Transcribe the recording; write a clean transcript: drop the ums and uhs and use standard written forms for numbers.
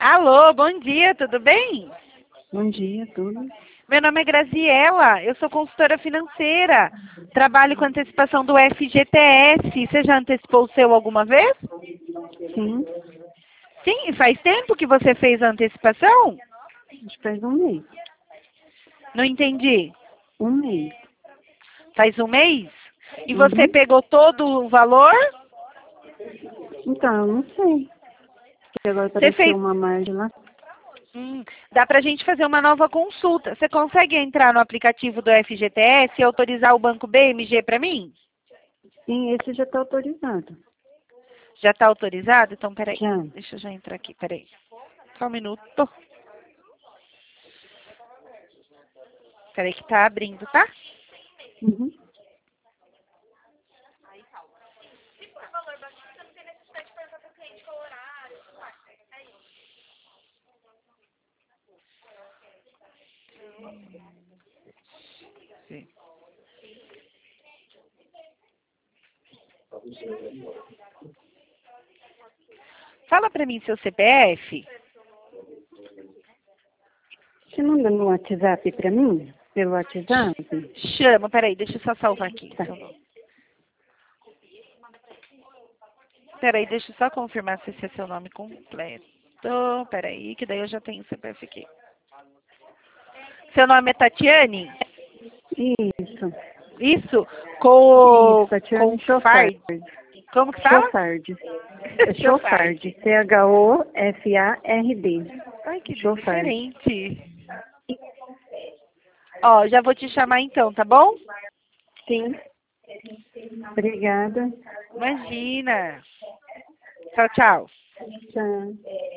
Alô, bom dia, tudo bem? Bom dia, tudo. Meu nome é Graziela, eu sou consultora financeira. Trabalho com antecipação do FGTS. Você já antecipou o seu alguma vez? Sim, Sim, e faz tempo que você fez a antecipação? acho que faz um mês. Não entendi. Um mês. Faz um mês? E você Uhum. pegou todo o valor? Então, eu não sei. Porque agora Você fez. apareceu uma margem lá. Dá pra gente fazer uma nova consulta. Você consegue entrar no aplicativo do FGTS e autorizar o Banco BMG para mim? Sim, esse já está autorizado. Já está autorizado? Então, peraí. Já. Deixa eu já entrar aqui, peraí. Só um minuto. Peraí que tá abrindo, tá? Uhum. Sim. Fala pra mim seu CPF. Você manda no WhatsApp para mim? Pelo WhatsApp? Chama, peraí, deixa eu só salvar aqui. Tá. Seu nome. Peraí, deixa eu só confirmar se esse é seu nome completo. Peraí, que daí eu já tenho o CPF aqui. Seu nome é Tatiane? Isso. Isso? Isso, Tatiane Com Chofard. Fard. Como que fala? Chofard. É Chofard. Chofard. Ai, que Chofard. diferente. Ó, já vou te chamar então, tá bom? Sim. Obrigada. Imagina. Tchau, tchau. Tchau.